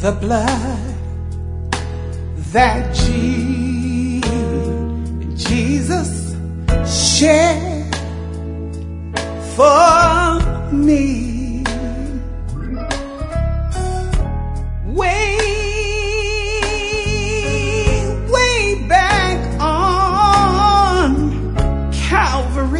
The blood that Jesus shed for me. Way back on Calvary.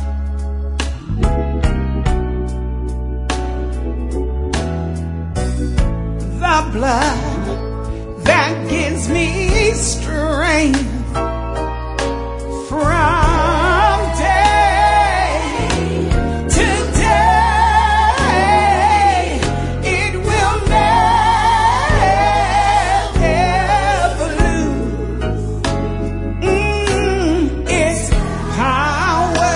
The blood that gives me strength from day to day. It will never lose its power.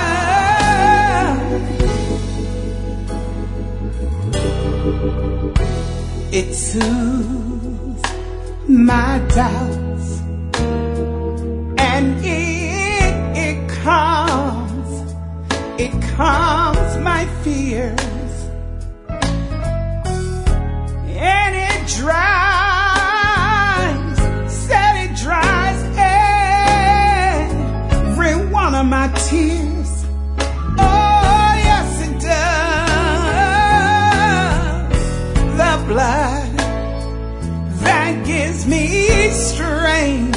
It soothes my doubts, and it calms my fears, and it dries every one of my tears. Oh yes, it does. The blood that gives me strength